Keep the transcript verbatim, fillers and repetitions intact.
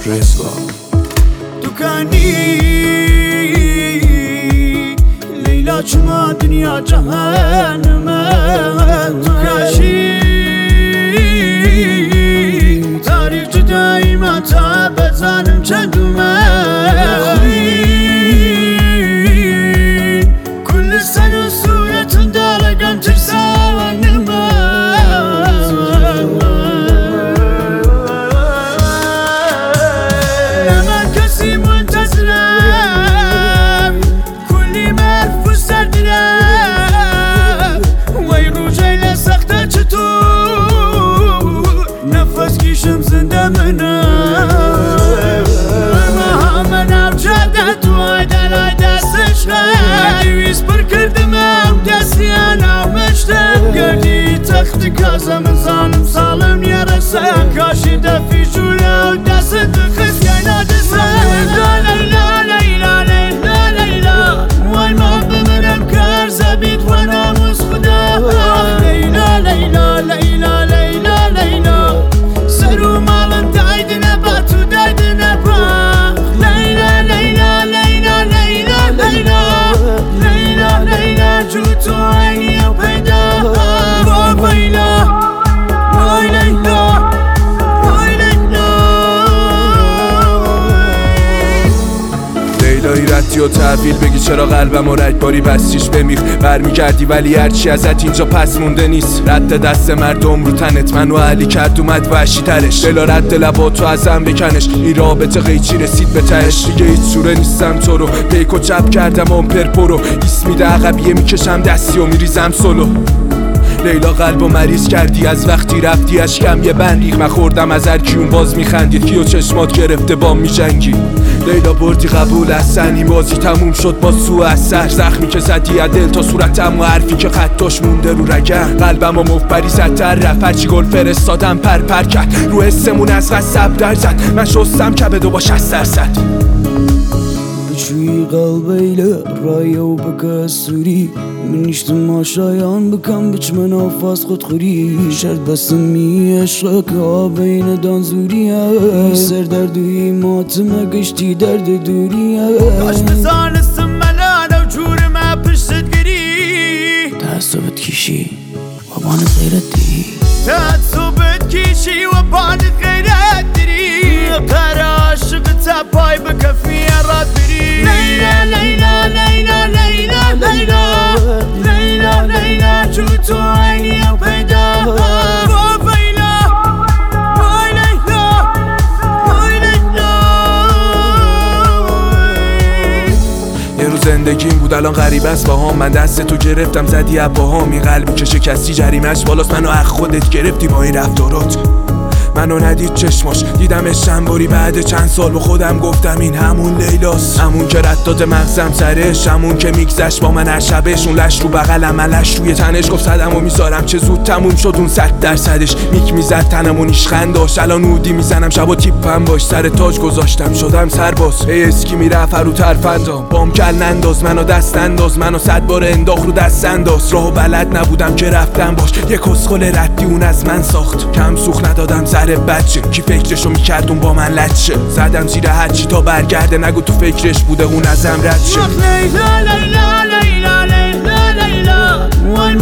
رضا دوکانی لیلا چما دنیا جهنمه دوکاشی تاریخ جدایی ما تا بزنم چندومه کل سن و صورتون دارگم ترسانمه نمه کسی منتظرم کلی مرفوز سردرم وی رو جیل سخته چطور نفس کشم زنده منم اما منم جاده توی دلای دستش خیلی دویست پر کردم ام دستی نامشتم گردی تخت کازم زانم سالم یرسم کاشی دفی جوله و دست دخست گینا دستم لیلا لیلا لیلا لیلا لیلا وای ما بمرم کار زبید و ناموز خدا لیلا لیلا لیلا لیلا لیلا سرو مالم دایدنه با تو دایدنه با لیلا لیلا لیلا لیلا لیلا لیلا لیلا جو تو عینی و پیدا وای لیلا وای لیلا وای لیلا لیلایی رتی و تحویل بگی چرا قلبم و رگباری بستیش بمیخ برمیگردی ولی هرچی ازت اینجا پس مونده نیست رد دست مردم رو تنت منو علی کرد اومد وحشی ترش دلا رد لباتو ازم بکنش این رابطه قیچی رسید به تهش دیگه هیچ سوره نیستم تو رو پیکو چپ کردم آمپر پرو ایس میده عقبیه میکشم دستی و میریزم سولو لیلا قلب و مریض کردی از وقتی رفتی اشکم یه بند ریخ من خوردم از هر کیون باز میخندید کیو چشمات گرفته با میجنگی لیلا بردی قبول از سنی بازی تموم شد با سو اثر زخمی که زدی از دل تا صورتم و حرفی که خطاش مونده رو رگم قلبم و مفبری زدتر رفت هرچی گل فرستادم پر پر کرد رو حسمون از غصب در زد من شستم کبدو با شصت درصد بچوی قلبیله رایو بکه سوری من اشتما شایان بکم بچ من آفاز خودخوری شرط بستمی عشق که آبین دانزوریه سر دردوی ماتمه گشتی درد دوریه کاش بزانستم ملانه و جورمه پشتت گری تعصبت کشی و بانت غیرت دی تعصبت کشی و بانت غیرت دری قرار عاشق تا پای بکفی راد بری لیلا لیلا لیلا لیلا لیلا لیلا لیلا جو تو عینی و پیدا وای لیلا وای لیلا وای لیلا یه روز زندگیم بود الان غریب است باهام من دست تو گرفتم زدی اباهام این قلبی که شکستی جریمش بالاست منو از خودت گرفتی با این رفتارات منو ندید چشماش دیدمش چند بعد چند سال با خودم گفتم این همون لیلاست همون که رد داده مغزم سرش همون که میگذشت با من هر شبش اون لش رو بغلم علش روی تنش گفت صدم و میذارم چه زود تموم شد اون صد درصدش میک میزد تنم و نیشخند داشت الان اودی میزنم شب و تیپم باش سر تاج گذاشتم شدم سرباز ای اسکی میره فرو فندام بام کل ننداز منو دست انداز منو صد بار انداخت رو دست انداز راهو بلد نبودم که رفتم باش یه کسخل ردی اون از من ساخت کم سوخ ندادم سر بچه کی فکرشو میکرد اون با من لچه زدم زیر هرچی تا برگرده نگو تو فکرش بوده اون ازم رد شه لیلا لیلا لیلا لیلا لیلا وای